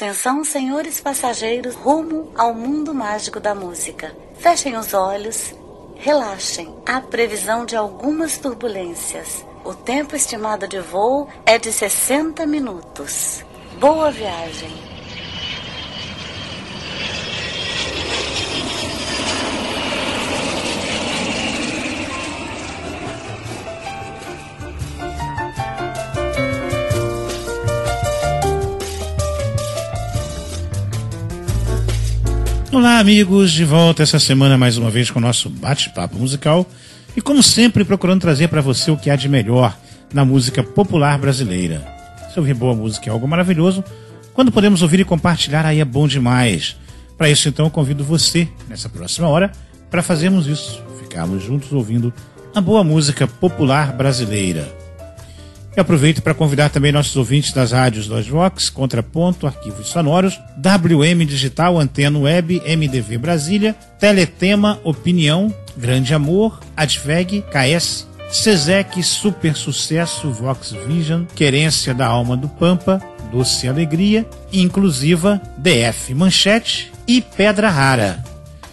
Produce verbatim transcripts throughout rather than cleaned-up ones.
Atenção, senhores passageiros, rumo ao mundo mágico da música. Fechem os olhos, relaxem. Há previsão de algumas turbulências. O tempo estimado de voo é de sessenta minutos. Boa viagem. Olá, amigos, de volta essa semana mais uma vez com o nosso bate-papo musical e, como sempre, procurando trazer para você o que há de melhor na música popular brasileira. Se ouvir boa música é algo maravilhoso, quando podemos ouvir e compartilhar aí é bom demais. Para isso, então, eu convido você, nessa próxima hora, para fazermos isso, ficarmos juntos ouvindo a boa música popular brasileira. E aproveito para convidar também nossos ouvintes das rádios Vox, Contraponto, Arquivos Sonoros, W M Digital, Antena Web, M D V Brasília, Teletema, Opinião, Grande Amor, Adveg, K S, Sesec, Super Sucesso, Vox Vision, Querência da Alma do Pampa, Doce Alegria, Inclusiva, D F Manchete e Pedra Rara.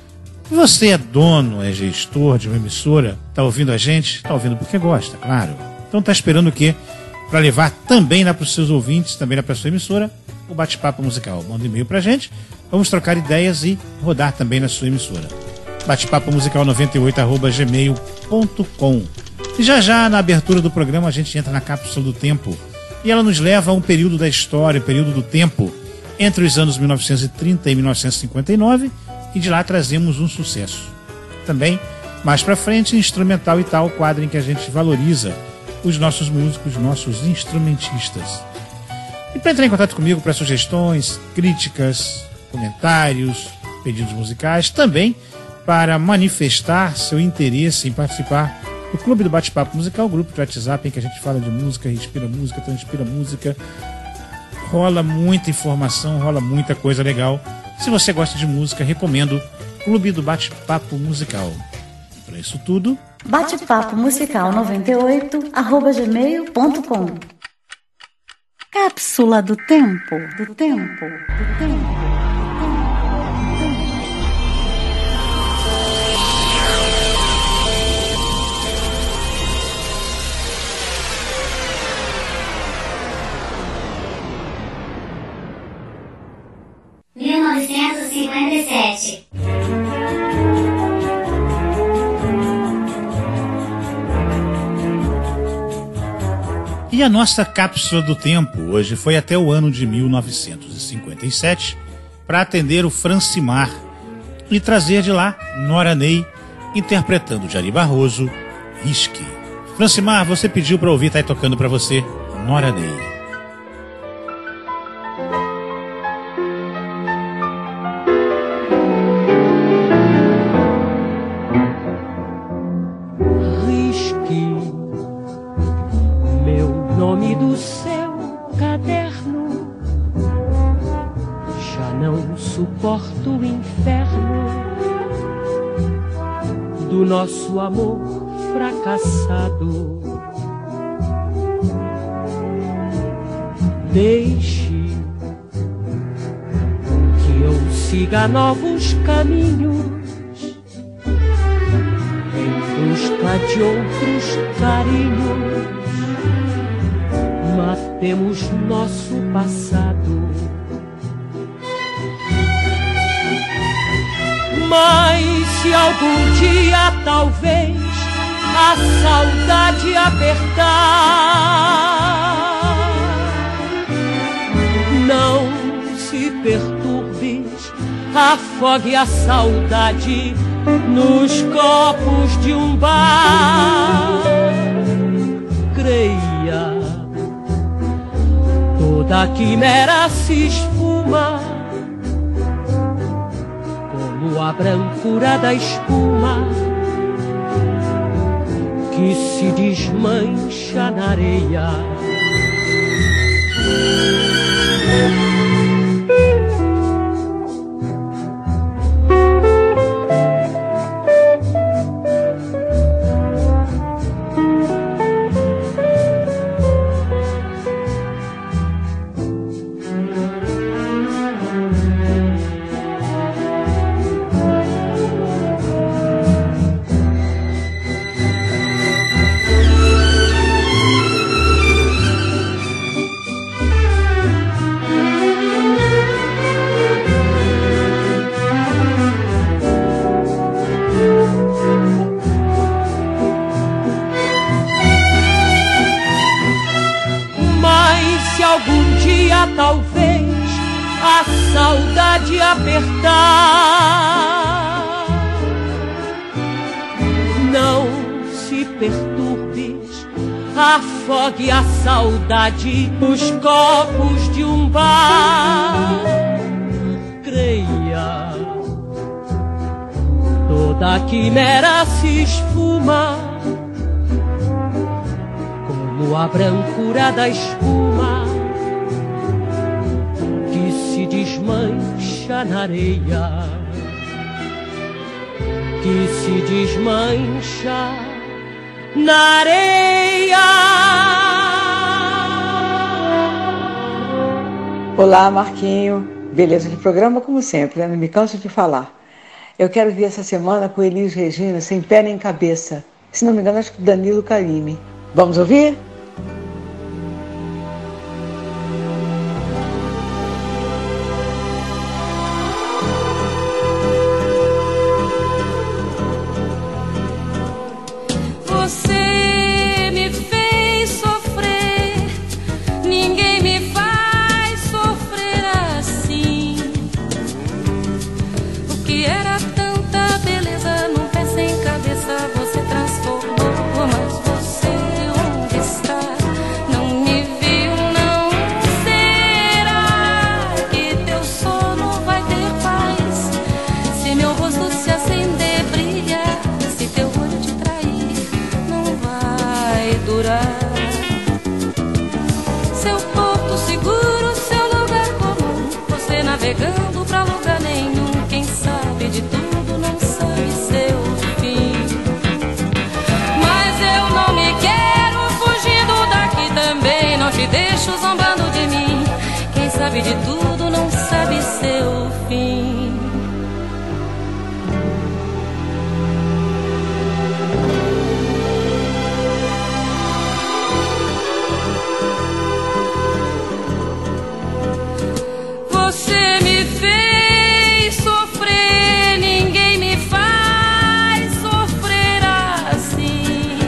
Você é dono, é gestor de uma emissora, está ouvindo a gente? Está ouvindo porque gosta, claro. Então tá esperando o quê? Para levar também lá para os seus ouvintes, também lá para a sua emissora, o bate-papo musical. Manda um e-mail pra gente, vamos trocar ideias e rodar também na sua emissora. bate-papo musical noventa e oito arroba gmail ponto com. E já já, na abertura do programa, a gente entra na cápsula do tempo. E ela nos leva a um período da história, período do tempo, entre os anos mil novecentos e trinta e mil novecentos e cinquenta e nove, e de lá trazemos um sucesso. Também, mais pra frente, instrumental e tal, quadro em que a gente valoriza os nossos músicos, nossos instrumentistas. E para entrar em contato comigo para sugestões, críticas, comentários, pedidos musicais, também para manifestar seu interesse em participar do Clube do Bate-Papo Musical, grupo de WhatsApp em que a gente fala de música, respira música, transpira música, rola muita informação, rola muita coisa legal. Se você gosta de música, recomendo Clube do Bate-Papo Musical. Para isso tudo, bate-papo musical noventa e oito arroba gmail ponto com. Cápsula do tempo, do tempo, do tempo. mil novecentos e cinquenta e sete. E a nossa cápsula do tempo hoje foi até o ano de mil novecentos e cinquenta e sete para atender o Francimar e trazer de lá Nora Ney interpretando de Ari Barroso, Risque. Francimar, você pediu para ouvir, tá aí tocando para você Nora Ney. Suporto o inferno do nosso amor fracassado. Deixe que eu siga novos caminhos em busca de outros carinhos. Matemos nosso passado. Mas se algum dia talvez a saudade apertar, não se perturbes, afogue a saudade nos copos de um bar. Creia, toda quimera se esfuma a brancura da espuma que se desmancha na areia. saudade apertar. Não se perturbes, afogue a saudade nos copos de um bar. Creia, toda quimera se esfuma como a brancura da espuma que se desmancha na areia, que se desmancha na areia. Olá, Marquinho. Beleza de programa, como sempre, né? Não me canso de falar. Eu quero vir essa semana com Elis Regina, Sem Pé Nem Cabeça. Se não me engano, acho que Danilo Carime. Vamos ouvir? Você me fez sofrer, ninguém me faz sofrer assim. O que era tanta beleza num pé sem cabeça você transformou. Mas você onde está? Não me viu, não. Será que teu sono vai ter paz? Se meu rosto se acender, brilhar, se teu olho te trair, durar. Seu porto seguro, seu lugar comum, você navegando pra lugar nenhum. Quem sabe de tudo não sabe seu fim. Mas eu não me quero fugindo daqui também, não te deixo zombando de mim. Quem sabe de tudo não sabe seu fim. Você me fez sofrer, ninguém me faz sofrer assim.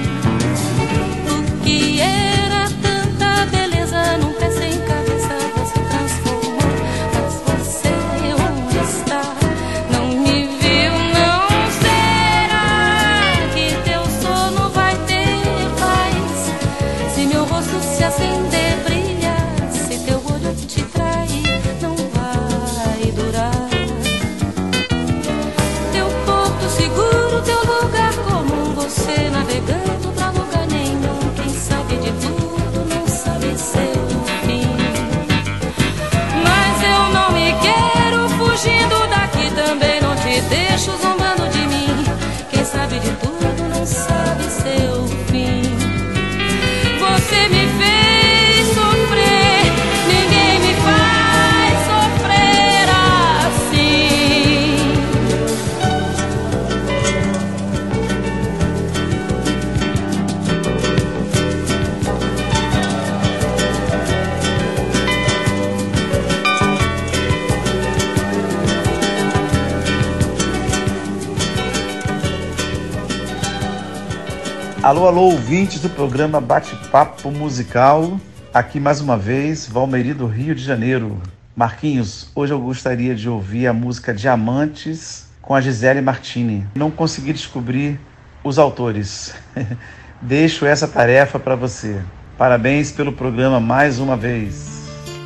O que era tanta beleza num pé sem cabeça você transformou. Mas você onde está? Não me viu, não. Será que teu sono vai ter paz? Se meu rosto se acender, brilhar, se teu olho te trair, não vai durar. Teu porto seguro, teu lugar comum, você navegando pra lugar nenhum. Quem sabe de tudo não sabe seu fim. Mas eu não me quero fugindo daqui também, não te deixo zombando de mim. Quem sabe de tudo não sabe seu fim. Você me fez sofrer, ninguém me faz sofrer assim. Alô, alô, ouvintes do programa Bate-Papo Musical. Aqui mais uma vez, Valmeri do Rio de Janeiro. Marquinhos, hoje eu gostaria de ouvir a música Diamantes com a Gisele Martini. Não consegui descobrir os autores. Deixo essa tarefa para você. Parabéns pelo programa mais uma vez.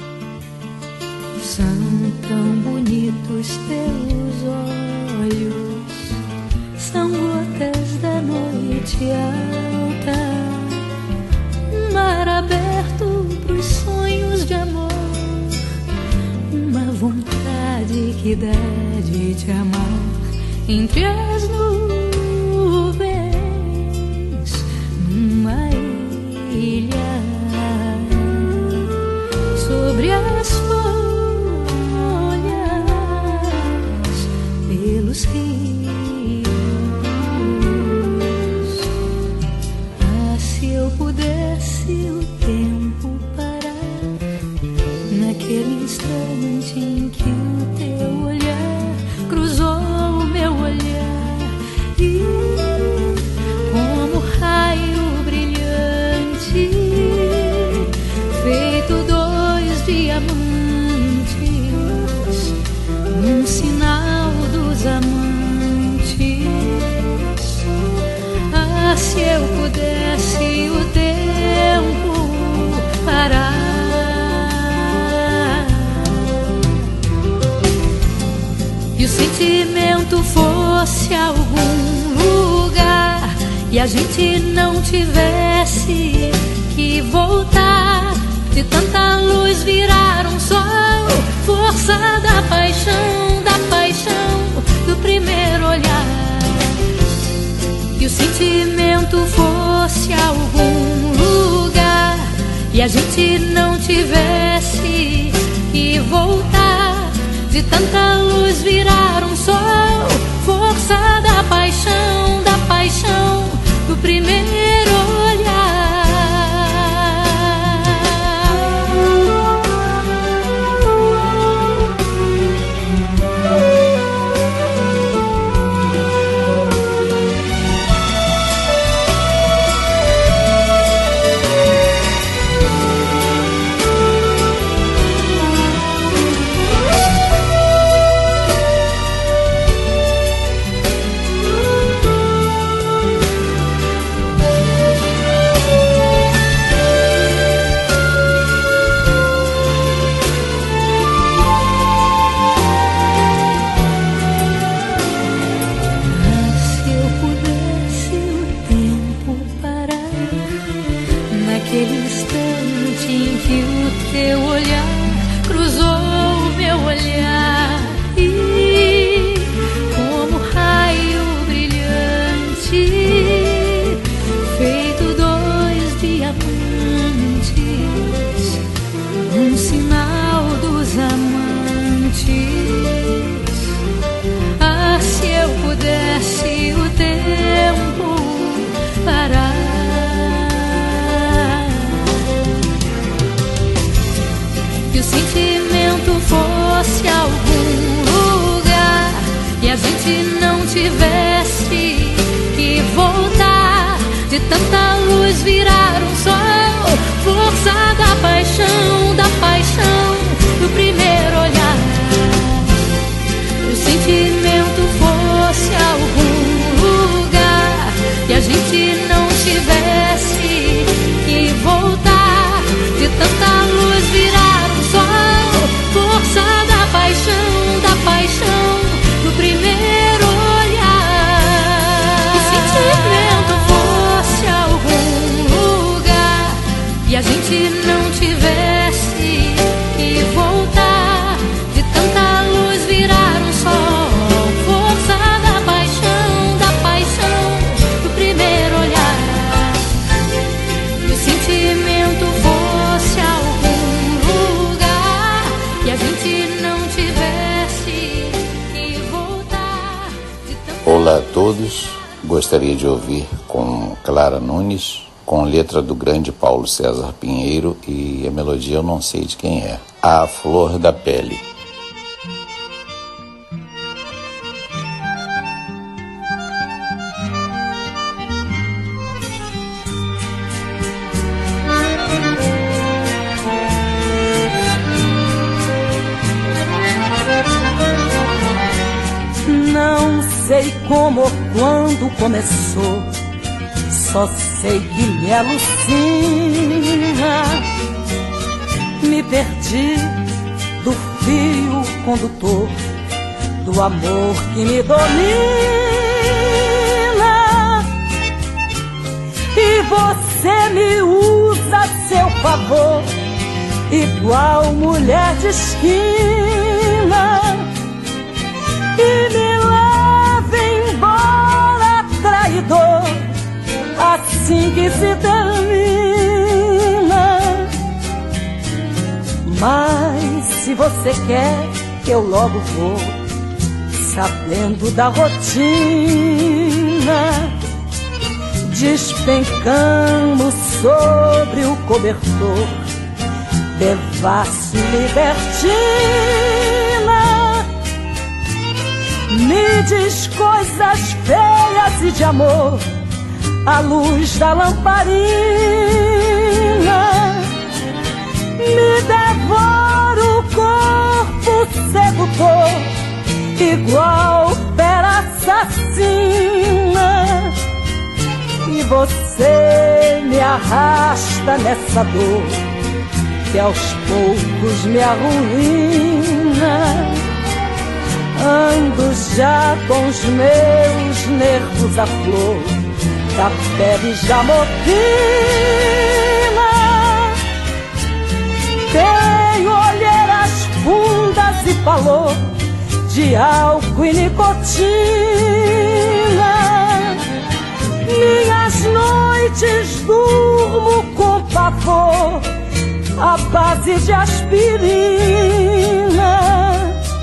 São tão bonitos teus olhos, são gotas da noite alta, um mar aberto pros sonhos de amor, uma vontade que dá de te amar entre as nuvens, numa ilha, sobre as folhas, pelos rios. Ah, se eu pudesse o tempo parar, naquele instante em que o teu olhar cruzou o meu olhar, e como raio brilhante, feito dois diamantes, eu pudesse o tempo parar e o sentimento fosse algum lugar e a gente não tivesse que voltar, de tanta luz virar um sol, força da paixão, da paixão do primeiro olhar, e o sentimento fosse algum lugar e a gente não tivesse que voltar, de tanta luz virar um sol, força da paixão, da paixão do primeiro olhar. Tivesse que voltar, de tanta luz virar um sol, força da paixão, da paixão do primeiro olhar, e o sentimento fosse algum lugar e a gente não tivesse que voltar, de tanta luz virar um sol, força da paixão, da paixão do primeiro e a gente não tivesse que voltar, de tanta luz virar um sol, força da paixão, da paixão do primeiro olhar, e o sentimento fosse algum lugar e a gente não tivesse que voltar, de tanta... Olá a todos, gostaria de ouvir com Clara Nunes, com letra do grande Paulo César Pinheiro, e a melodia eu não sei de quem é. A Flor da Pele. Não sei como ou quando começou, só sei que me alucina. Me perdi do fio condutor do amor que me domina, e você me usa a seu favor, igual mulher de esquina, e me leva embora traidor, assim que se termina. Mas se você quer que eu logo vou, sabendo da rotina, despencamos sobre o cobertor, devassa libertina. Me diz coisas feias e de amor, à luz da lamparina, me devora o corpo sedutor, igual fera assassina, e você me arrasta nessa dor que aos poucos me arruína. Ando já com os meus nervos à flor, da pele já morrina. Tenho olheiras fundas e valor de álcool e nicotina. Minhas noites durmo com pavor à base de aspirina.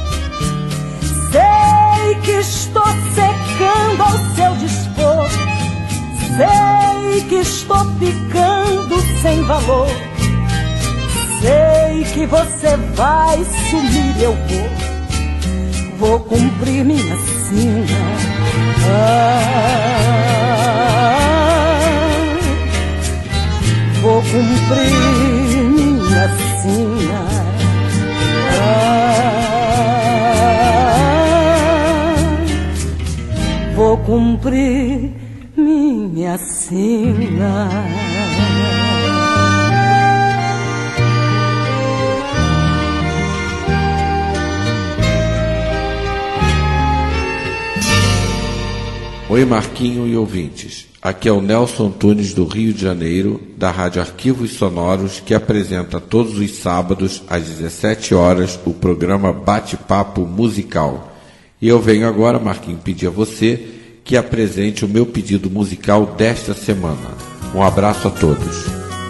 Sei que estou secando ao seu dispor, sei que estou ficando sem valor, sei que você vai sumir e eu vou, vou cumprir minha sina. Ah, vou cumprir minha sina. Ah, vou cumprir minha sina. Oi, Marquinho e ouvintes. Aqui é o Nelson Antunes do Rio de Janeiro, da Rádio Arquivos Sonoros, que apresenta todos os sábados às dezessete horas o programa Bate-Papo Musical. E eu venho agora, Marquinho, pedir a você que apresente o meu pedido musical desta semana. Um abraço a todos.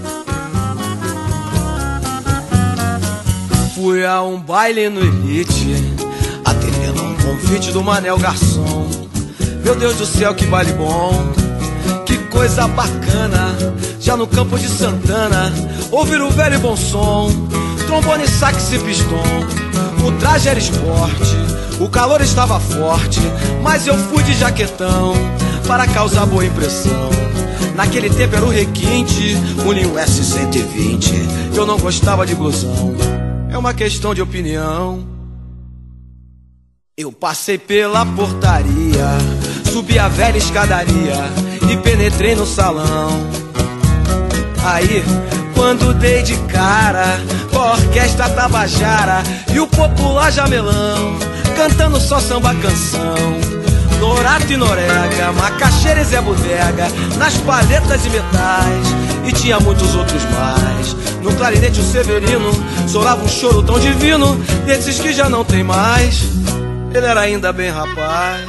Fui a um baile no Elite, atendendo um convite do Manel Garçom. Meu Deus do céu, que baile bom, que coisa bacana. Já no campo de Santana, ouvir o velho e bom som, trombone, sax e pistão. O traje era esporte, o calor estava forte, mas eu fui de jaquetão para causar boa impressão. Naquele tempo era o requinte, um Linho S cento e vinte. Eu não gostava de blusão, é uma questão de opinião. Eu passei pela portaria, subi a velha escadaria e penetrei no salão. Aí, quando dei de cara com a orquestra tabajara e o popular jamelão, cantando só samba canção, Norato e Norega, Macaxeira e Zé Bodega, nas palhetas e metais, e tinha muitos outros mais. No clarinete o Severino solava um choro tão divino, desses que já não tem mais. Ele era ainda bem rapaz.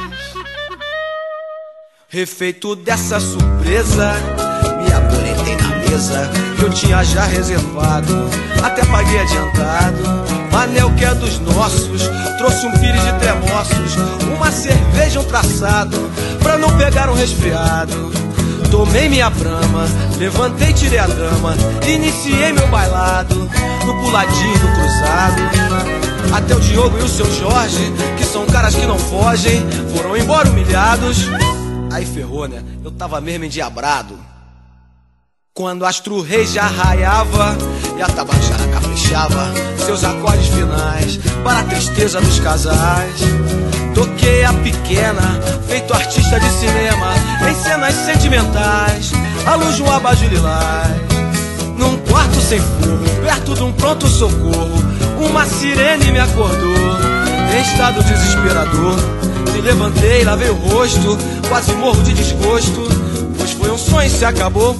Refeito dessa surpresa, me aborentei na mesa que eu tinha já reservado, até paguei adiantado. Manel, que é dos nossos, trouxe um pires de tremoços, uma cerveja, um traçado, pra não pegar um resfriado. Tomei minha brama, levantei, tirei a dama, iniciei meu bailado, no puladinho, no cruzado. Até o Diogo e o seu Jorge, que são caras que não fogem, foram embora humilhados. Aí ferrou, né? Eu tava mesmo endiabrado. Quando Astro Rei já raiava e a tabajara caprichava seus acordes finais para a tristeza dos casais, toquei a pequena, feito artista de cinema, em cenas sentimentais, à luz de um abajur lilás. Num quarto sem forro, perto de um pronto-socorro, uma sirene me acordou, em estado desesperador. Me levantei, lavei o rosto, quase morro de desgosto, pois foi um sonho e se acabou.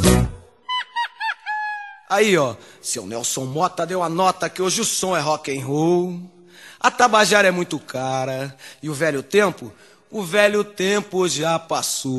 Aí, ó, seu Nelson Mota deu a nota que hoje o som é rock and roll. A tabajara é muito cara e o velho tempo, o velho tempo já passou.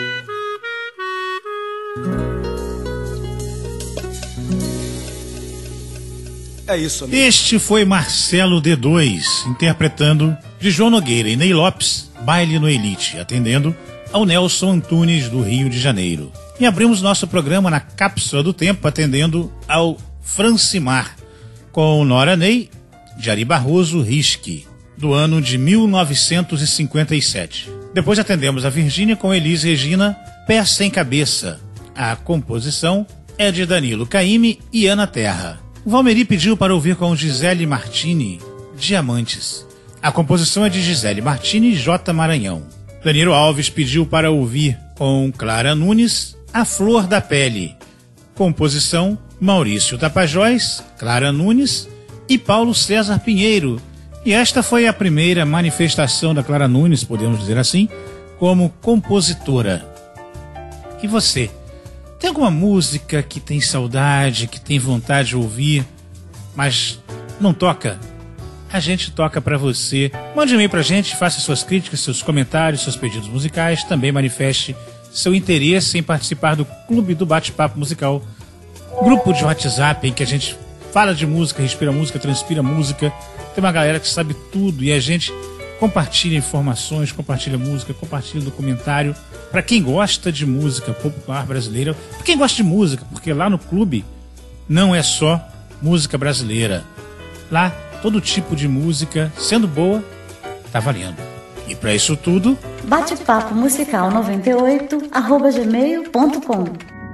É isso, amigo. Este foi Marcelo D dois, interpretando de João Nogueira e Ney Lopes, Baile no Elite, atendendo ao Nelson Antunes, do Rio de Janeiro. E abrimos nosso programa na Cápsula do Tempo, atendendo ao Francimar, com Nora Ney, de Ari Barroso Risque, do ano de mil novecentos e cinquenta e sete. Depois atendemos a Virgínia com Elis Regina, Pé Sem Cabeça. A composição é de Danilo Caymmi e Ana Terra. O Valmeri pediu para ouvir com Gisele Martini, Diamantes. A composição é de Gisele Martini e J. Maranhão. Danilo Alves pediu para ouvir com Clara Nunes, A Flor da Pele. Composição Maurício Tapajós, Clara Nunes e Paulo César Pinheiro. E esta foi a primeira manifestação da Clara Nunes, podemos dizer assim, como compositora. E você? Tem alguma música que tem saudade, que tem vontade de ouvir, mas não toca? A gente toca pra você. Mande um e-mail pra gente, faça suas críticas, seus comentários, seus pedidos musicais. Também manifeste seu interesse em participar do Clube do Bate-Papo Musical, grupo de WhatsApp em que a gente fala de música, respira música, transpira música. Tem uma galera que sabe tudo e a gente compartilha informações, compartilha música, compartilha documentário. Para quem gosta de música popular brasileira, para quem gosta de música, porque lá no clube não é só música brasileira. Lá, todo tipo de música, sendo boa, tá valendo. E para isso tudo, bate-papo musical noventa e oito arroba gmail ponto com.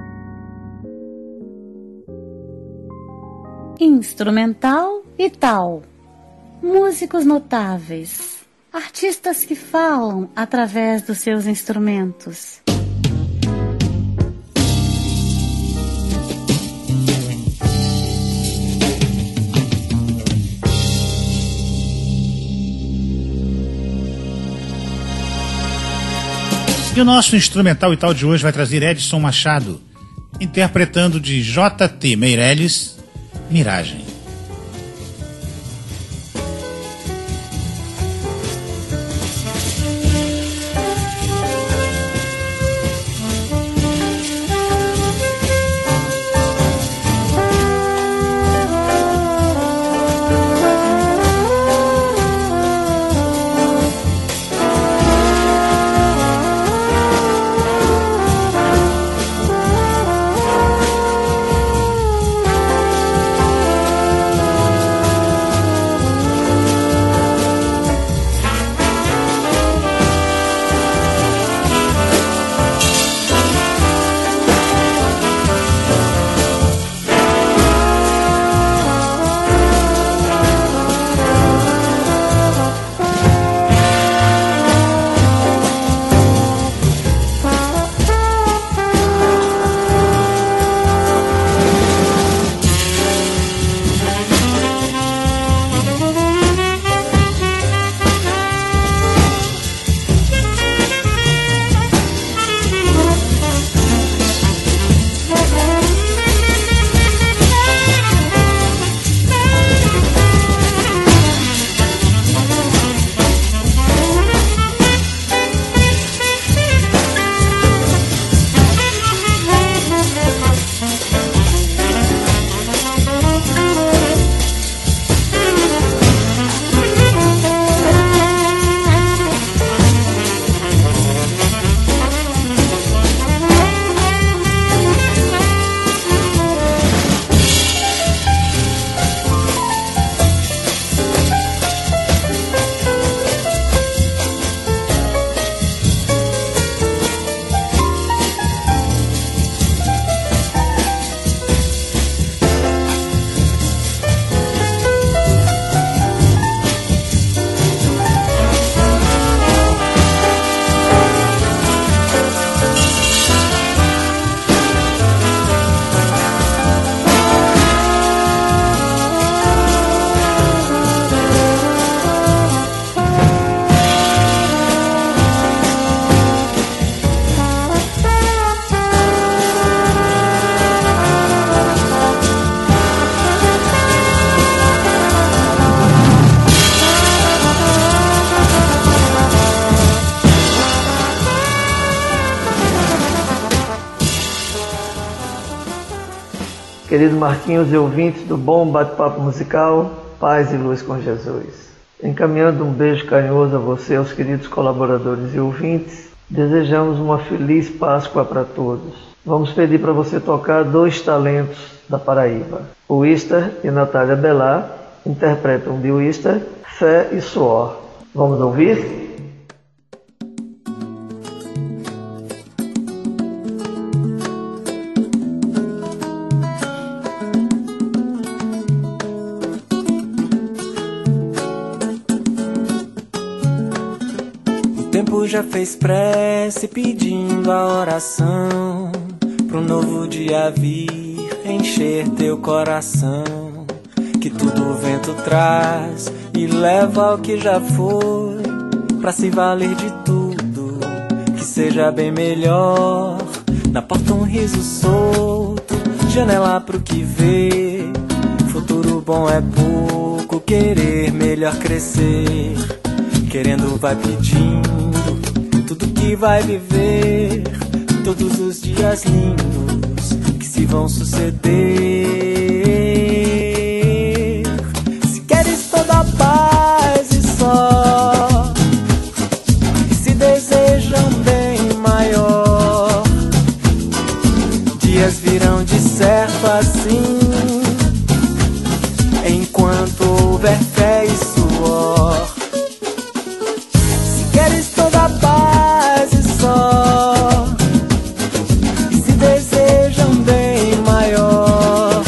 Instrumental e tal. Músicos notáveis. Artistas que falam através dos seus instrumentos. E o nosso instrumental e tal de hoje vai trazer Edson Machado, interpretando de J T Meirelles, Miragem. Querido Marquinhos e ouvintes do Bom Bate-Papo Musical, paz e luz com Jesus. Encaminhando um beijo carinhoso a você, aos queridos colaboradores e ouvintes, desejamos uma feliz Páscoa para todos. Vamos pedir para você tocar dois talentos da Paraíba. O Wister e Natália Bellar interpretam de Wister, Fé e Suor. Vamos ouvir? Já fez prece pedindo a oração pro novo dia vir encher teu coração, que tudo o vento traz e leva ao que já foi, pra se valer de tudo, que seja bem melhor. Na porta um riso solto, janela pro que vê, futuro bom é pouco, querer melhor crescer, querendo vai pedindo tudo que vai viver, todos os dias lindos que se vão suceder. Se queres toda a paz e só, e se desejam bem maior, dias virão de certo assim, enquanto houver fé e suor. Se queres toda a paz e só, e se desejam bem maior,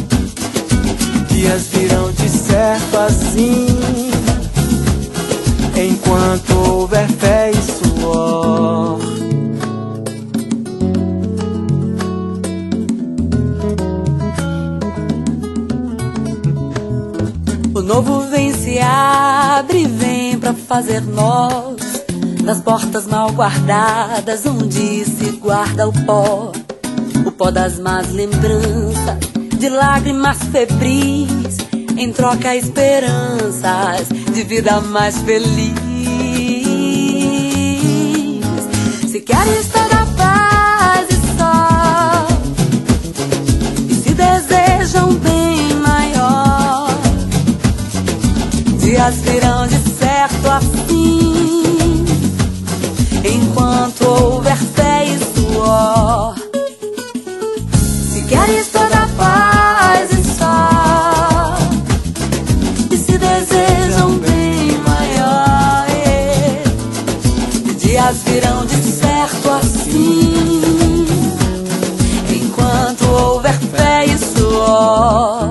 dias virão de certo assim, enquanto houver fé e suor. O novo vem, se abre e vem pra fazer nós, das portas mal guardadas onde se guarda o pó, o pó das más lembranças, de lágrimas febris, em troca esperanças de vida mais feliz. Se queres toda a paz e só, e se desejam bem maior, dias virão de certo assim, enquanto houver fé e suor. Se queres toda a paz e só, e se desejam bem maior, e dias virão de certo assim, enquanto houver fé e suor.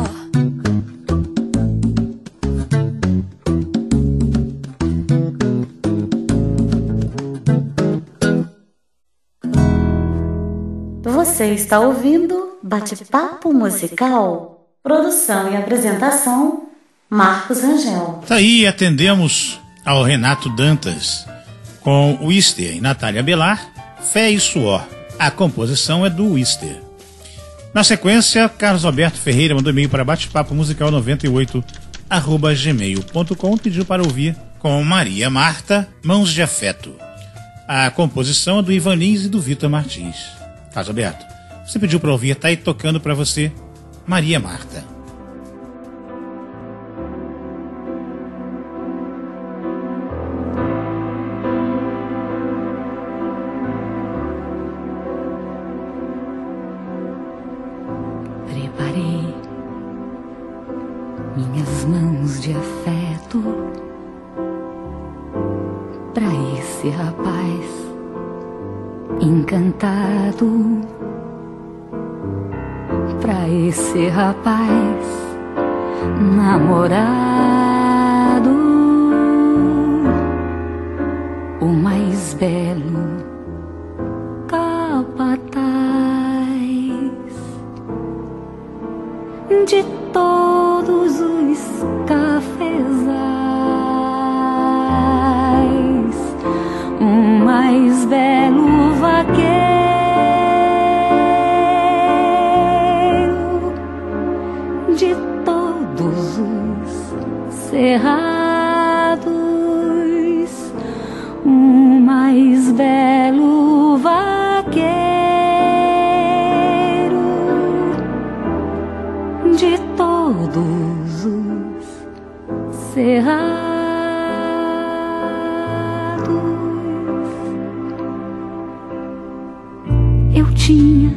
Você está ouvindo Bate-Papo Musical. Produção e apresentação, Marcos Rangel. Tá aí, atendemos ao Renato Dantas com Wister e Natália Belar, Fé e Suor. A composição é do Wister. Na sequência, Carlos Alberto Ferreira mandou e-mail para batepapo musical noventa e oito arroba gmail ponto com, pediu para ouvir com Maria Marta, Mãos de Afeto. A composição é do Ivan Lins e do Vitor Martins. Carlos Alberto, você pediu para ouvir, tá aí tocando para você, Maria Marta. Preparei minhas mãos de afeto pra esse rapaz encantado, pra esse rapaz namorado, o mais belo capataz de todos os cafezais, o mais belo vaqueiro de todos os cerrados, o mais belo vaqueiro de todos os cerrados. Eu tinha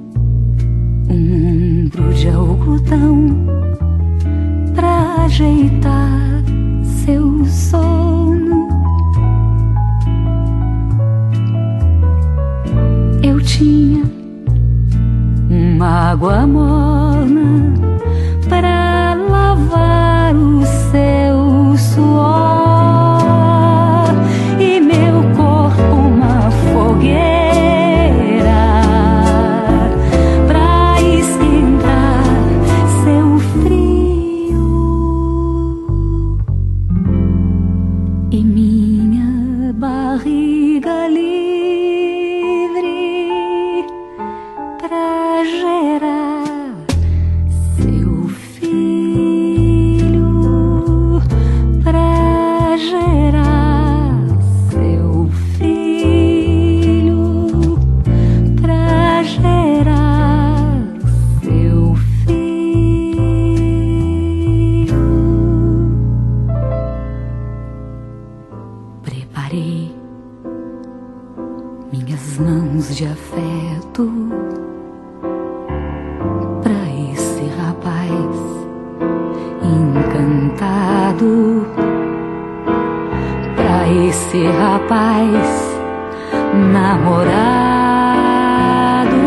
um ombro de algodão pra ajeitar seu sono. Eu tinha uma água morna pra lavar o seu suor, e meu corpo uma fogueira minhas mãos de afeto pra esse rapaz encantado, pra esse rapaz namorado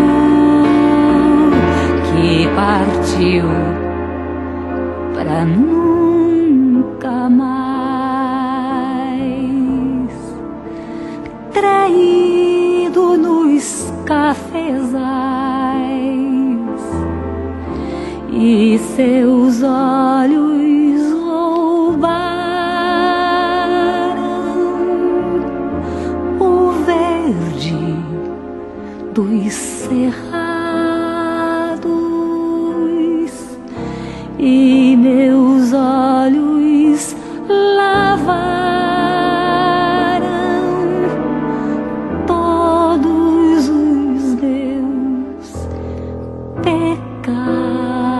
que partiu pra nunca mais, traído nos cafezais, e seus olhos roubaram o verde dos cerrados, e meus olhos lavaram todos os meus pecados.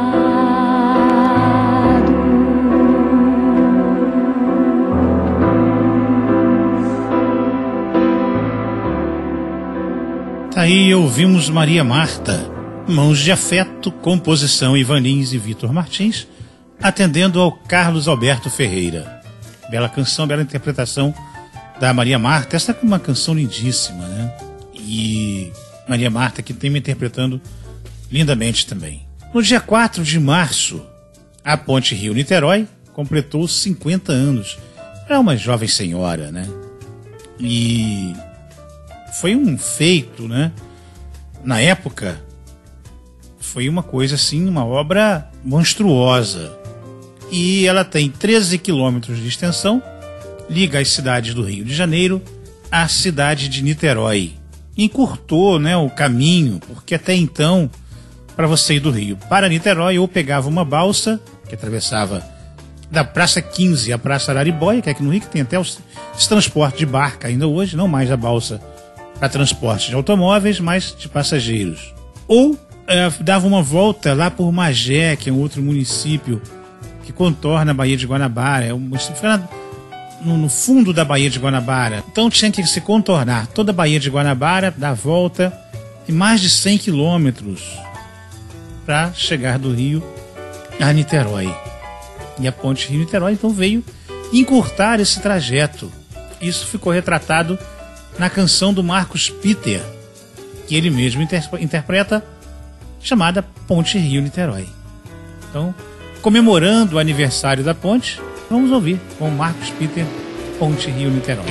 Tá aí ouvimos Maria Marta, Mãos de Afeto, composição Ivan Lins e Vitor Martins, atendendo ao Carlos Alberto Ferreira. Bela canção, bela interpretação da Maria Marta. Essa é uma canção lindíssima, né? E Maria Marta que tem me interpretando lindamente também. No dia quatro de março, a Ponte Rio-Niterói completou cinquenta anos. É uma jovem senhora, né? E foi um feito, né? Na época, foi uma coisa assim, uma obra monstruosa. E ela tem treze quilômetros de extensão, liga as cidades do Rio de Janeiro à cidade de Niterói. Encurtou, né, o caminho, porque até então, para você ir do Rio para Niterói, ou pegava uma balsa, que atravessava da Praça quinze à Praça Araribóia, que é aqui no Rio, que tem até os, esse transporte de barca ainda hoje, não mais a balsa para transporte de automóveis, mas de passageiros. Ou é, dava uma volta lá por Magé, que é um outro município que contorna a Baía de Guanabara, é um município no, no fundo da Baía de Guanabara. Então tinha que se contornar toda a Baía de Guanabara, dar a volta, e mais de cem quilômetros para chegar do Rio a Niterói. E a Ponte Rio-Niterói então veio encurtar esse trajeto. Isso ficou retratado na canção do Marcos Peter, que ele mesmo inter- interpreta, chamada Ponte Rio-Niterói. Então, comemorando o aniversário da ponte, vamos ouvir com o Marcos Peter, Ponte Rio-Niterói.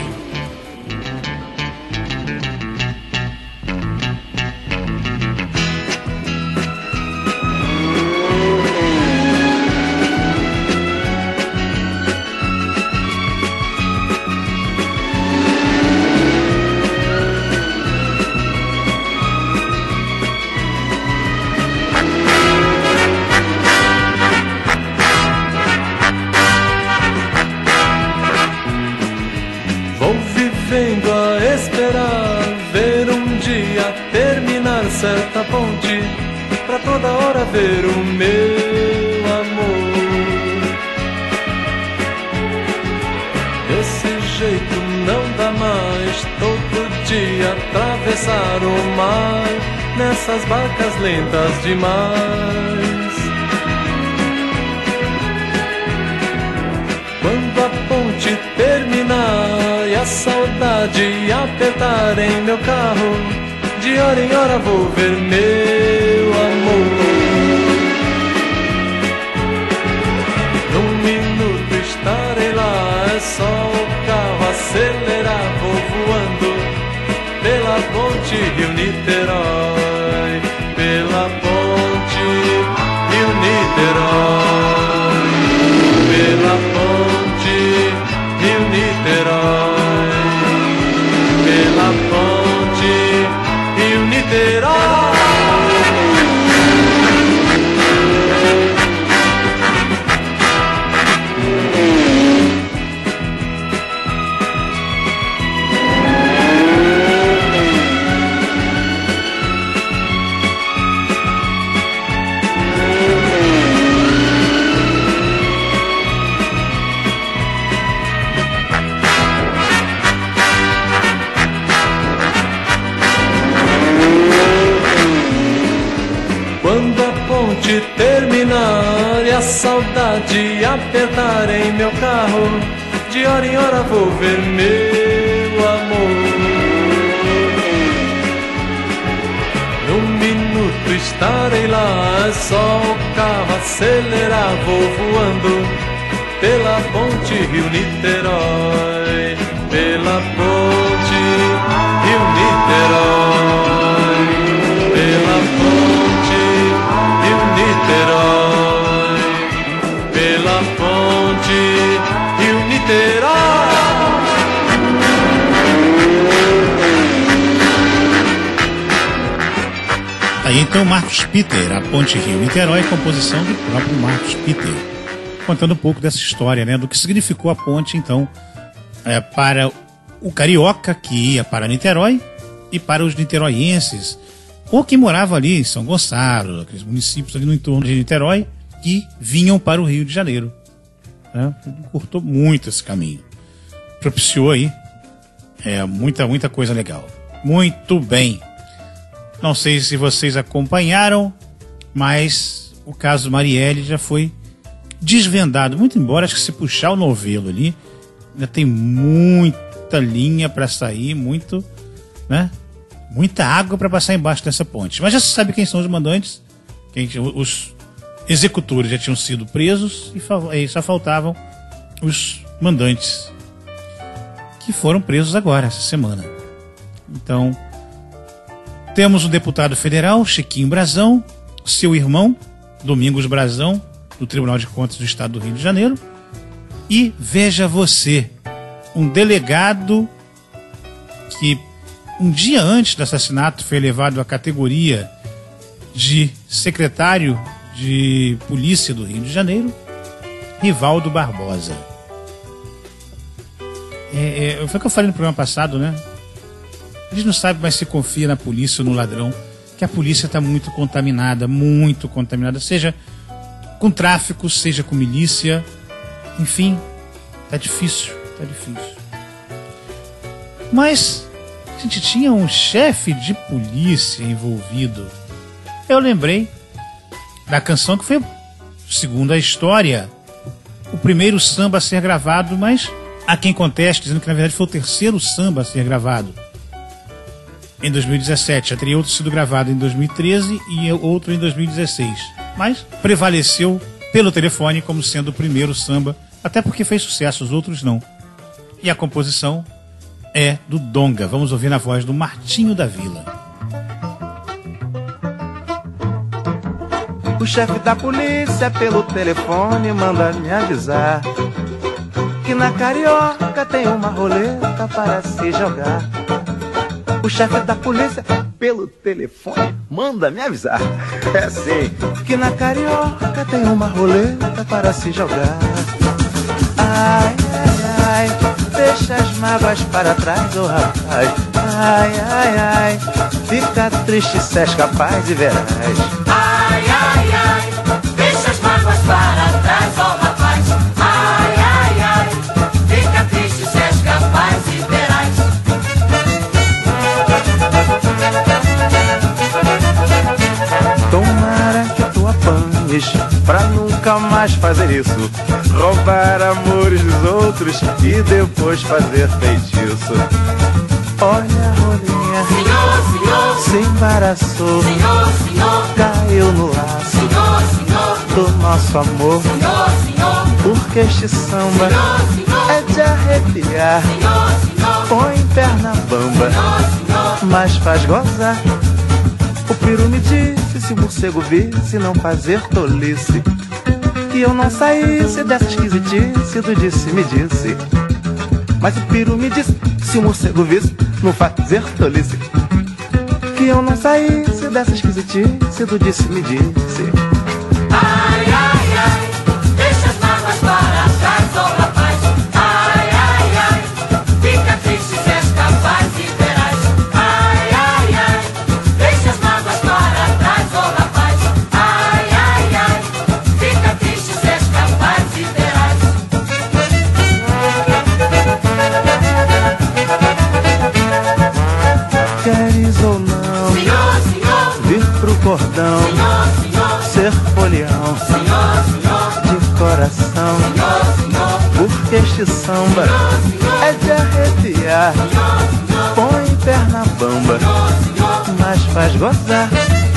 Certa ponte, pra toda hora ver o meu amor. Desse jeito não dá mais, todo dia atravessar o mar, nessas barcas lentas demais. Quando a ponte terminar e a saudade apertar em meu carro, de hora em hora vou ver meu amor. Num minuto estarei lá, é só o carro acelerar. Vou voando pela ponte Rio-Niterói, pela ponte Rio-Niterói, pela ponte Rio-Niterói, pela ponte Rio-Niterói. ponte terminar e a saudade apertar em meu carro, de hora em hora vou ver meu amor. Num minuto estarei lá, só o carro acelerar, vou voando pela ponte Rio-Niterói, pela ponte Rio-Niterói, pela ponte Rio-Niterói, pela ponte Rio-Niterói. Aí então Marcos Peter, a ponte Rio-Niterói, composição do próprio Marcos Peter, contando um pouco dessa história, né, do que significou a ponte então é, para o carioca que ia para Niterói e para os niteroienses ou que moravam ali em São Gonçalo, aqueles municípios ali no entorno de Niterói, que vinham para o Rio de Janeiro, né? Cortou muito esse caminho, propiciou aí é, muita, muita coisa legal. Muito bem. Não sei se vocês acompanharam, mas o caso Marielle já foi desvendado. Muito embora, acho que se puxar o novelo ali, ainda tem muita linha para sair, muito, né? Muita água para passar embaixo dessa ponte. Mas já se sabe quem são os mandantes, quem, os executores já tinham sido presos e só faltavam os mandantes, que foram presos agora, essa semana. Então, temos o deputado federal, Chiquinho Brazão, seu irmão, Domingos Brazão, do Tribunal de Contas do Estado do Rio de Janeiro, e veja você, um delegado que um dia antes do assassinato foi elevado à categoria de secretário de polícia do Rio de Janeiro, Rivaldo Barbosa. É, é, foi o que eu falei no programa passado, né? A gente não sabe mais se confia na polícia ou no ladrão, que a polícia está muito contaminada, muito contaminada, seja com tráfico, seja com milícia, enfim, tá difícil, tá difícil. Mas a gente tinha um chefe de polícia envolvido. Eu lembrei da canção que foi, segundo a história, o primeiro samba a ser gravado, mas há quem conteste, dizendo que na verdade foi o terceiro samba a ser gravado. Em dois mil e dezessete, já teria outro sido gravado em dois mil e treze e outro em dois mil e dezesseis. Mas prevaleceu pelo telefone como sendo o primeiro samba, até porque fez sucesso, os outros não. E a composição é do Donga. Vamos ouvir na voz do Martinho da Vila. O chefe da polícia pelo telefone manda me avisar que na Carioca tem uma roleta para se jogar. O chefe da polícia pelo telefone manda me avisar, é assim, que na Carioca tem uma roleta para se jogar. Ai, ai, ai, deixa as mágoas para trás, ô oh, rapaz. Ai, ai, ai, fica triste se és capaz e verás. Ai, ai, ai, deixa as mágoas para trás, ó oh, rapaz. Ai, ai, ai, fica triste se és capaz e verás. Tomara que tu apanhes pra nunca mais fazer isso, roubar amores dos outros e depois fazer feitiço. Olha a rolinha, senhor, senhor, se embaraçou, senhor, senhor, caiu no laço, senhor, senhor, do nosso amor, senhor, senhor, porque este samba senhor, senhor, é de arrepiar, senhor, senhor, põe perna bamba, senhor, senhor, mas faz gozar. O peru me disse, se o morcego visse, não fazer tolice, que eu não saísse dessa esquisitice do disse-me disse. Mas o peru me disse, se o morcego visse, não fazer tolice, que eu não saísse dessa esquisitice do disse-me disse. Ai, ai, ai, deixa as mágoas para trás, ó oh, rapaz. Ai, ai, ai, fica triste se és capaz e verás. Ai, ai, ai, deixa as mágoas para trás, ó oh, rapaz. Ai, ai, ai, fica triste se és capaz e verás. Queres ou não, senhor, senhor, vir pro cordão, senhor, senhor, ser policial, Napoleão. Senhor, senhor, de coração, senhor, senhor, porque este samba senhor, senhor, é de arrepiar. senhor, senhor, Põe perna bamba, senhor, senhor, mas faz gozar.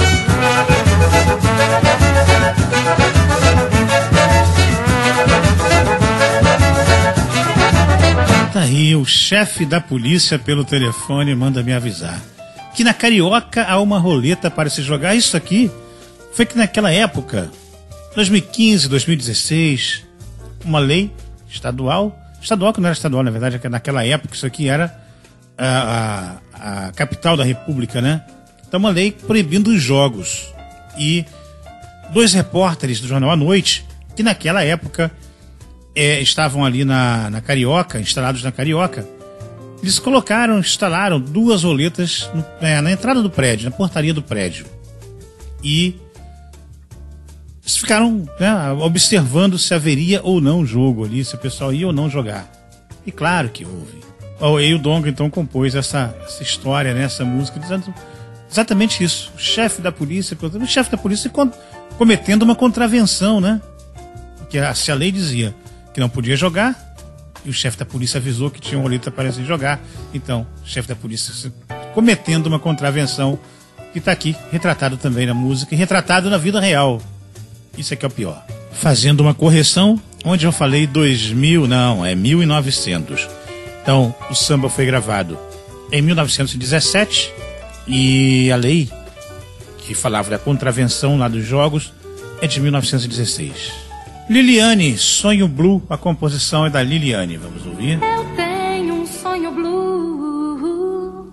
Tá aí, o chefe da polícia pelo telefone manda me avisar que na Carioca há uma roleta para se jogar. Isso aqui foi que naquela época, dois mil e quinze, dois mil e dezesseis, uma lei estadual, estadual que não era estadual, na verdade, naquela época isso aqui era a, a, a capital da República, né? Então uma lei proibindo os jogos. E dois repórteres do Jornal à Noite, que naquela época é, estavam ali na, na Carioca, instalados na Carioca, eles colocaram, instalaram duas roletas no, é, na entrada do prédio, na portaria do prédio. E eles ficaram, né, observando se haveria ou não jogo ali, se o pessoal ia ou não jogar. E claro que houve. O Eio Donga então compôs essa, essa história, né, essa música, dizendo exatamente isso. O chefe da polícia, o chefe da polícia cometendo uma contravenção, né? Porque a, se a lei dizia que não podia jogar, e o chefe da polícia avisou que tinha uma roleta para se jogar, então o chefe da polícia cometendo uma contravenção, que está aqui retratado também na música e retratado na vida real. Isso é que é o pior. Fazendo uma correção, onde eu falei dois mil, não, é mil e novecentos. Então, o samba foi gravado em mil novecentos e dezessete e a lei que falava da contravenção lá dos jogos é de mil novecentos e dezesseis. Liliane, Sonho Blue, a composição é da Liliane, vamos ouvir? Eu tenho um sonho blue,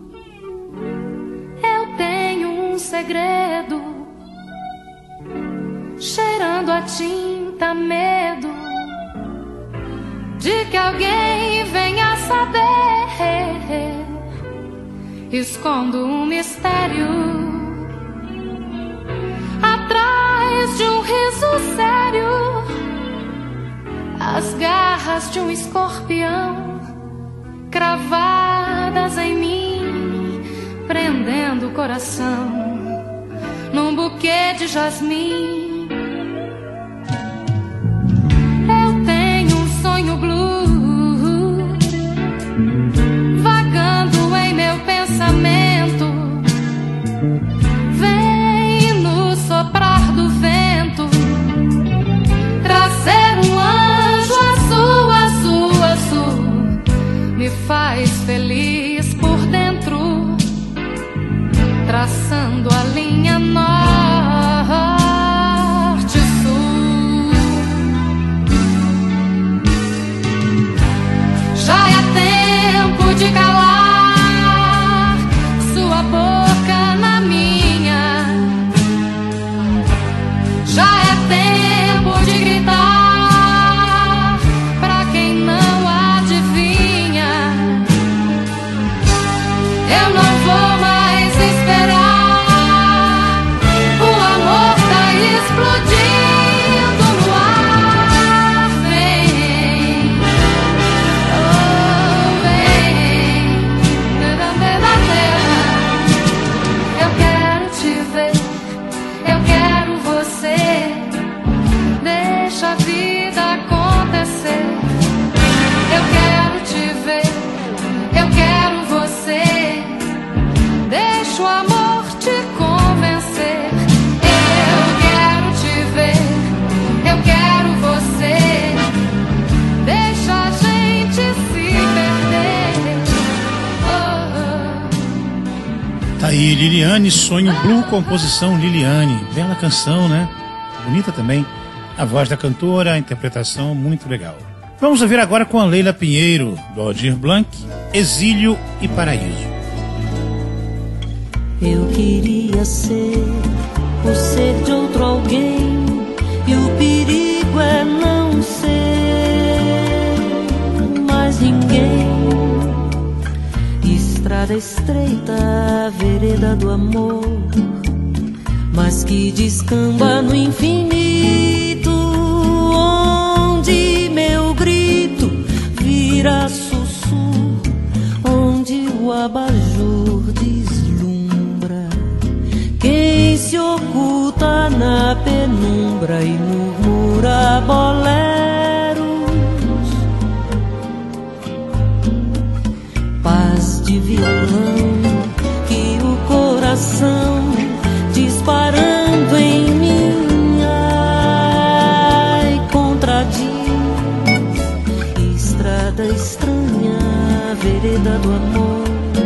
eu tenho um segredo, cheirando a tinta, medo de que alguém venha saber. Escondo um mistério atrás de um riso sério, as garras de um escorpião cravadas em mim, prendendo o coração num buquê de jasmim. Eu tenho um sonho blue vagando em meu pensamento, vem no soprar do vento trazer um anjo azul, azul, azul, me faz feliz por dentro, traçando a linha norte-sul. Já é tempo de calar sua boca na minha, já é tempo de gritar pra quem não adivinha. Eu não vou mais esperar, o amor tá explodindo no ar. Vem, oh, vem, da terra. Eu quero te ver, eu quero você, deixa a vida acontecer. Eu quero te ver, eu quero você, deixa o amor te convencer. Eu quero te ver, eu quero você, deixa a gente se perder. Oh, Tá aí, Liliane, Sonho Blue, composição Liliane. Bela canção, né? Bonita também. A voz da cantora, a interpretação, muito legal. Vamos ouvir agora com a Leila Pinheiro, do Aldir Blanc, Exílio e Paraíso. Eu queria ser o ser de outro alguém, e o perigo é não ser mais ninguém. Estrada estreita, vereda do amor, mas que descamba no infinito, onde meu grito vira sussurro, onde o abajur deslumbra quem se oculta na penumbra. sombra e murmura boleros, paz de violão que o coração disparando em mim ai, contradiz. Estrada estranha, vereda do amor,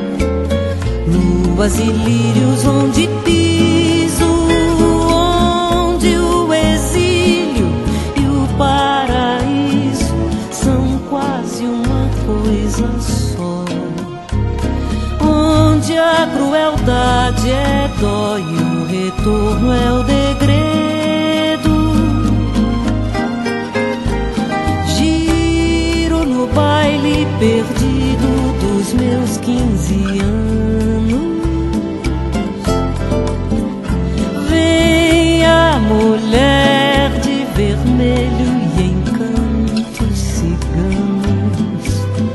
luas e lírios onde piso, onde o exílio e o paraíso são quase uma coisa só, onde a crueldade é dó e o retorno é o degredo. Giro no baile perdido dos meus quinze anos, vem a mulher de vermelho e encantos ciganos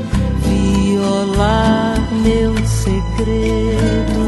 violar meu segredo.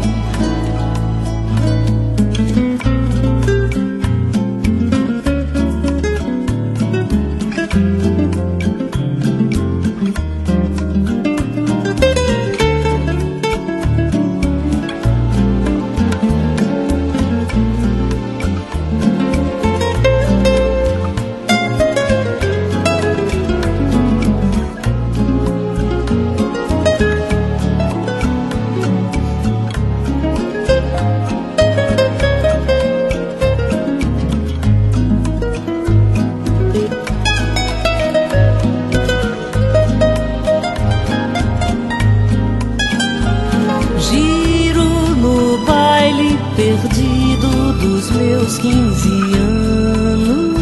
Perdido dos meus quinze anos,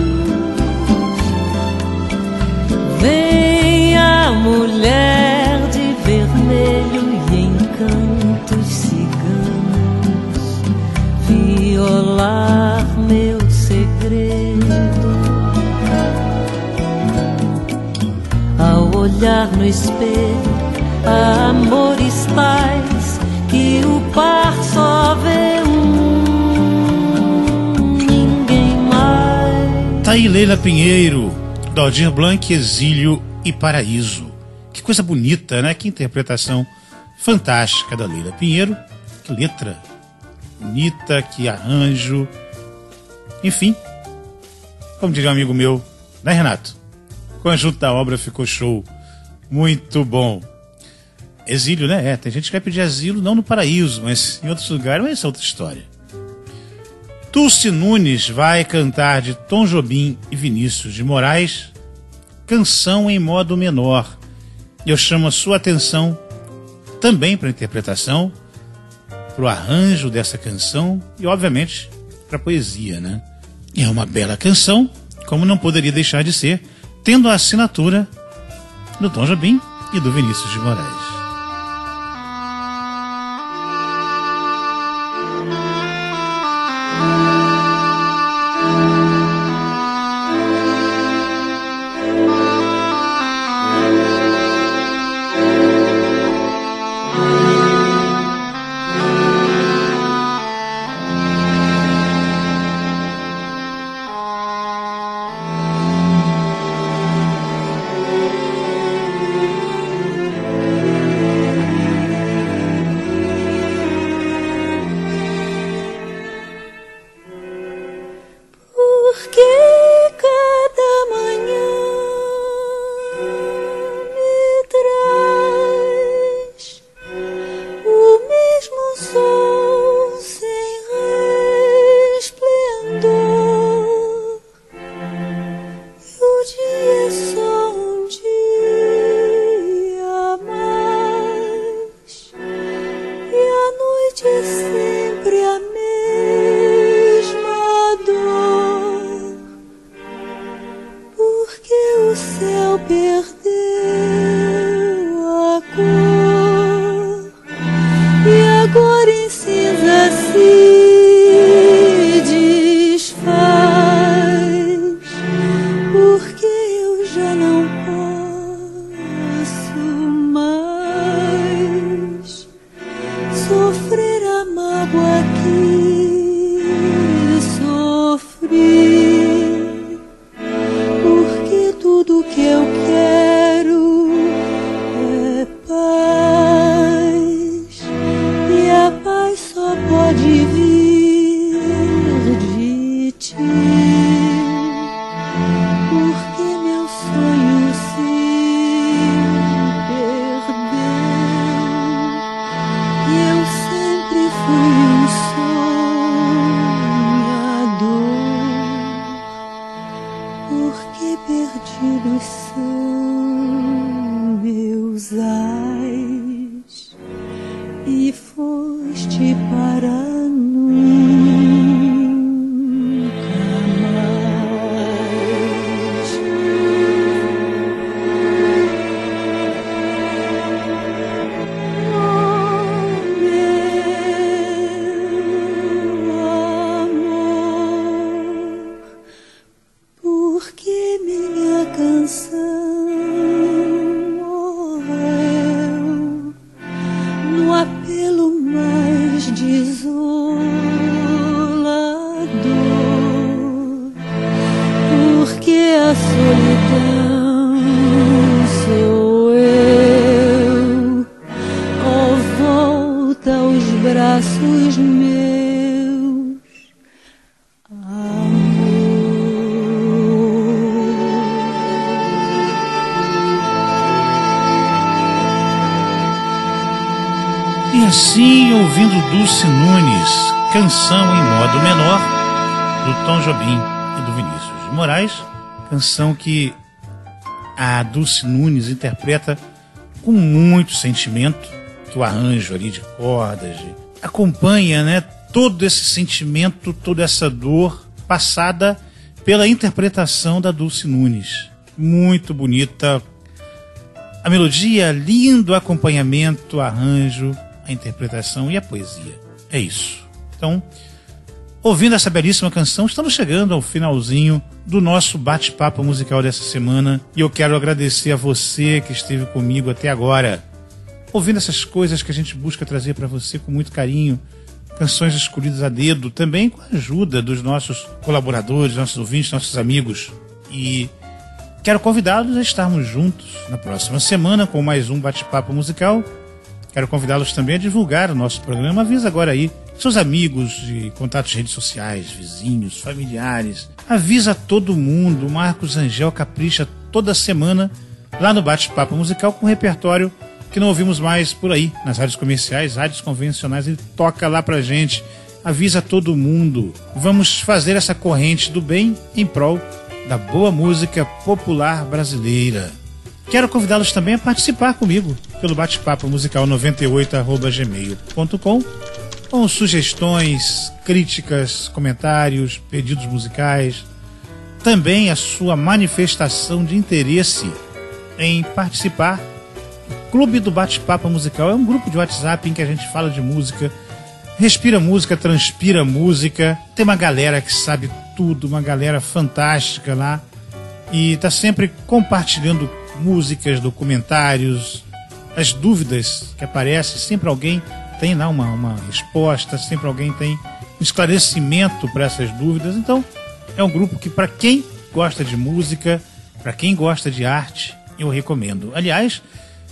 vem a mulher de vermelho e encantos ciganos violar meu segredo. Ao olhar no espelho, há amores tais que o par só vê um, ninguém mais. Tá aí Leila Pinheiro, Aldir Blanc, Exílio e Paraíso. Que coisa bonita, né? Que interpretação fantástica da Leila Pinheiro. Que letra bonita, que arranjo. Enfim, como diria um amigo meu, né, Renato? O conjunto da obra ficou show. Muito bom. Exílio, né? É, tem gente que vai pedir asilo não no paraíso, mas em outros lugares, mas essa é outra história. Dulce Nunes vai cantar de Tom Jobim e Vinícius de Moraes, Canção em Modo Menor. E eu chamo a sua atenção também para a interpretação, para o arranjo dessa canção e, obviamente, para a poesia, né? E é uma bela canção, como não poderia deixar de ser, tendo a assinatura do Tom Jobim e do Vinícius de Moraes. Sofrer a mágoa que sofri. de vir de ti, porque meu sonho se perdeu e eu sempre fui um sonhador, porque perdidos são meus ais e foste para nunca mais. Oh, meu amor, porque minha canção apelo mais desolador, porque a solidão sou eu. Oh, volta aos braços meus, E assim, ouvindo Dulce Nunes, canção em modo menor, do Tom Jobim e do Vinícius de Moraes, canção que a Dulce Nunes interpreta com muito sentimento, que o arranjo ali de cordas de, acompanha, né, todo esse sentimento, toda essa dor passada pela interpretação da Dulce Nunes. Muito bonita, a melodia, lindo acompanhamento, arranjo, a interpretação e a poesia. É isso. Então, ouvindo essa belíssima canção, estamos chegando ao finalzinho do nosso bate-papo musical dessa semana e eu quero agradecer a você que esteve comigo até agora, ouvindo essas coisas que a gente busca trazer para você com muito carinho, canções escolhidas a dedo, também com a ajuda dos nossos colaboradores, nossos ouvintes, nossos amigos. E quero convidá-los a estarmos juntos na próxima semana com mais um bate-papo musical. Quero convidá-los também a divulgar o nosso programa. Avisa agora aí seus amigos de contatos de redes sociais, vizinhos, familiares. Avisa todo mundo. O Marcos Angel capricha toda semana lá no Bate-Papo Musical com um repertório que não ouvimos mais por aí, nas rádios comerciais, rádios convencionais. Ele toca lá pra gente. Avisa todo mundo. Vamos fazer essa corrente do bem em prol da boa música popular brasileira. Quero convidá-los também a participar comigo pelo bate-papo musical noventa e oito arroba gmail ponto com com sugestões, críticas, comentários, pedidos musicais, também a sua manifestação de interesse em participar do Clube do Bate-Papo Musical. É um grupo de WhatsApp em que a gente fala de música, respira música, transpira música. Tem uma galera que sabe tudo, uma galera fantástica lá e está sempre compartilhando músicas, documentários, as dúvidas que aparecem, sempre alguém tem lá uma, uma resposta, sempre alguém tem um esclarecimento para essas dúvidas. Então, é um grupo que, para quem gosta de música, para quem gosta de arte, eu recomendo. Aliás,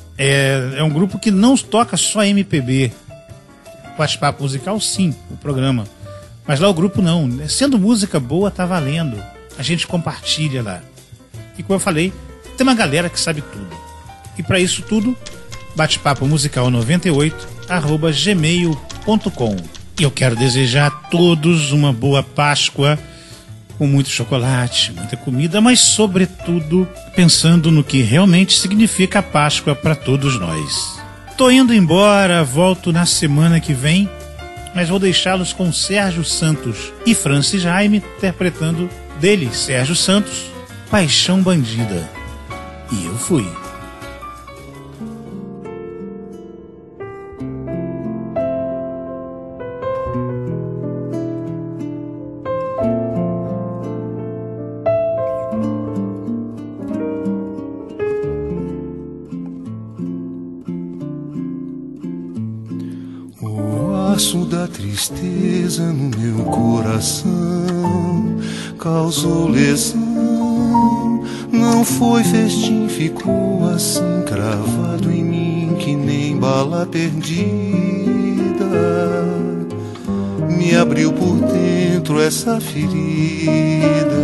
é, é um grupo que não toca só M P B. Bate-papo musical, sim, o programa. Mas lá o grupo não. Sendo música boa, tá valendo. A gente compartilha lá. E como eu falei, tem uma galera que sabe tudo. E para isso tudo, bate-papo musical noventa e oito arroba gmail ponto com. E eu quero desejar a todos uma boa Páscoa, com muito chocolate, muita comida, mas sobretudo pensando no que realmente significa a Páscoa para todos nós. Tô indo embora, volto na semana que vem, mas vou deixá-los com Sérgio Santos e Francis Jaime interpretando dele, Sérgio Santos, Paixão Bandida. E eu fui. O aço da tristeza no meu coração causou lesão. Não foi festim, ficou assim cravado em mim que nem bala perdida. abriu por dentro essa ferida.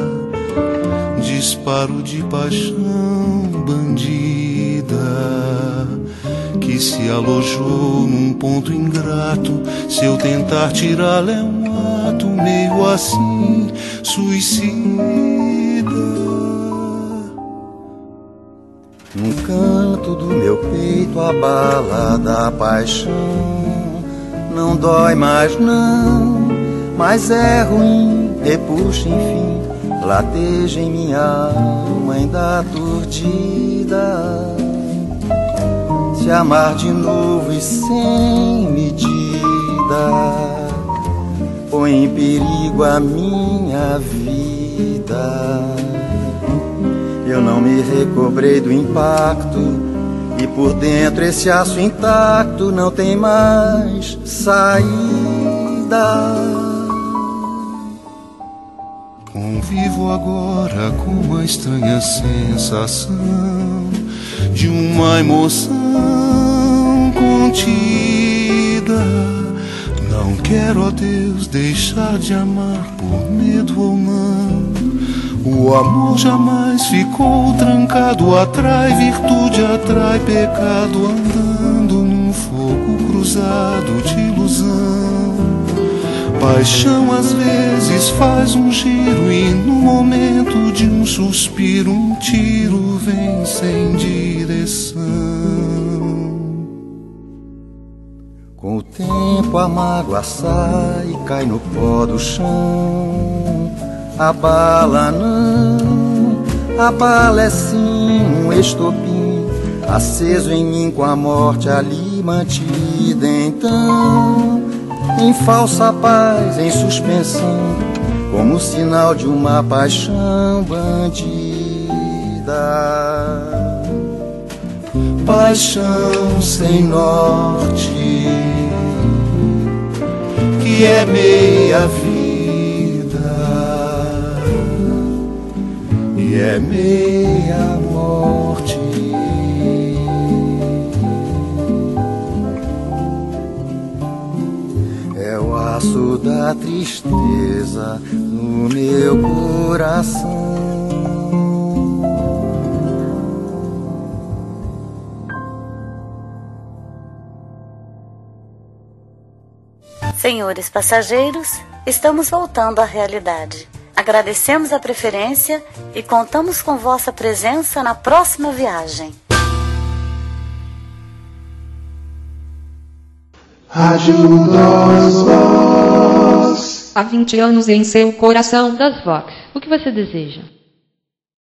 Disparo de paixão bandida que se alojou num ponto ingrato. Se eu tentar tirá-la é um ato meio assim suicida. Num canto do meu peito a bala da paixão. Não dói mais não, mas é ruim, repuxa enfim, lateja em minha alma ainda aturdida. Se amar de novo e sem medida, põe em perigo a minha vida. Eu não me recobrei do impacto e por dentro esse aço intacto não tem mais saída. Convivo agora com uma estranha sensação de uma emoção contida. Não quero, ó Deus, deixar de amar por medo ou não. O amor jamais ficou trancado, atrai virtude, atrai pecado, andando num fogo cruzado de ilusão. Paixão às vezes faz um giro e no momento de um suspiro um tiro vem sem direção. Com o tempo a mágoa sai e cai no pó do chão. A bala não, a bala é sim um estopim aceso em mim com a morte ali mantida. Então, em falsa paz, em suspensão, como sinal de uma paixão bandida. Paixão sem norte, que é meia vida e é meia morte. É o aço da tristeza no meu coração. Senhores passageiros, estamos voltando à realidade. Agradecemos a preferência e contamos com vossa presença na próxima viagem. Rádio das Vox. Há vinte anos em seu coração. Das Vox. O que você deseja?